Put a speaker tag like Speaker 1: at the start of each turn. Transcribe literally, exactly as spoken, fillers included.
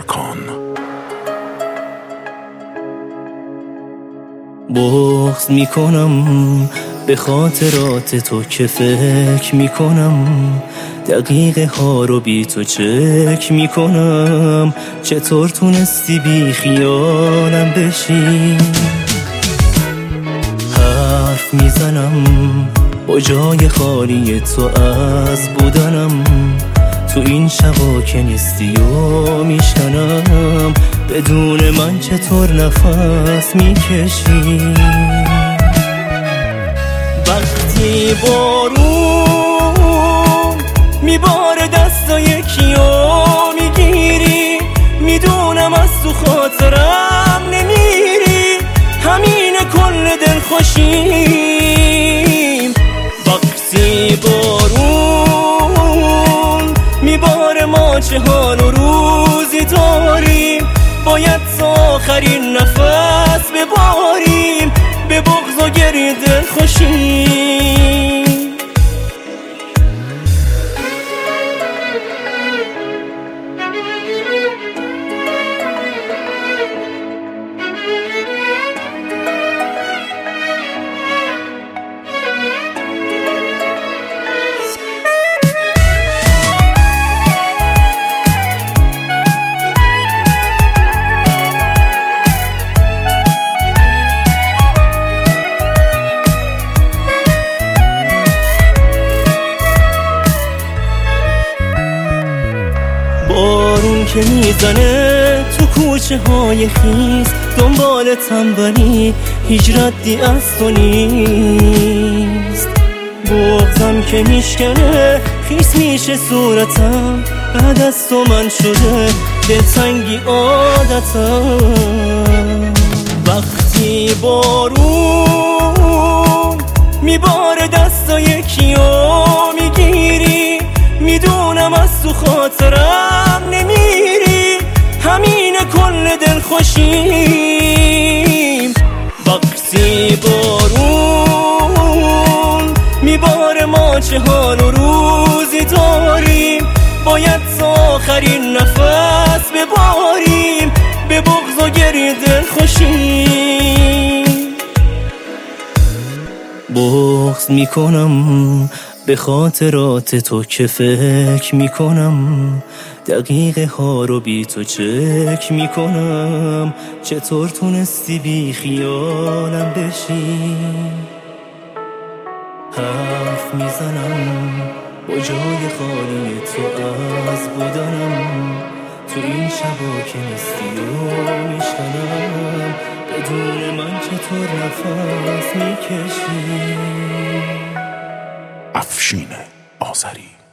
Speaker 1: کن.
Speaker 2: بغض میکنم به خاطرات تو که فکر میکنم، دقیقه ها رو بی تو چک میکنم. چطور تونستی بی خیالم بشی؟ حرف میزنم با جای خالی تو از بودنم، تو این شبا که نیستی و میشنم. بدون من چطور نفس میکشی؟ وقتی بارون میباره دستای کیو میگیری، میدونم از تو خاطرم نمیری، همین کل دل خوشیم. وقتی بارون میباره ما چه حال و روزی داریم، باید تا آخرین نفس بباریم، به بغض و گریه دل خوشیم. بارون که میزنه تو کوچه های خیس، دنبالتم ولی هیچ ردی از تو نیست. بغضم که میشکنه خیس میشه صورتم، بعد از تو من شده دلتنگی عادتم. وقتی بارون میباره دستای کیو میگیری، میدونم از تو خاطرم نمیری، همین کل دل خوشیم. وقتی بارون میباره ما چه حال و روزی داریم، باید تا آخرین نفس بباریم، به بغض و گریه دل خوشیم. بغض میکنم به خاطرات تو که فکر میکنم، دقیقه ها رو بی تو چک میکنم. چطور تونستی بی خیالم بشی؟ حرف میزنم با جای خالی تو از بودنم، تو این شبا که نیستی و میشنم. بدون من چطور نفس میکشی؟
Speaker 1: افشین آذری.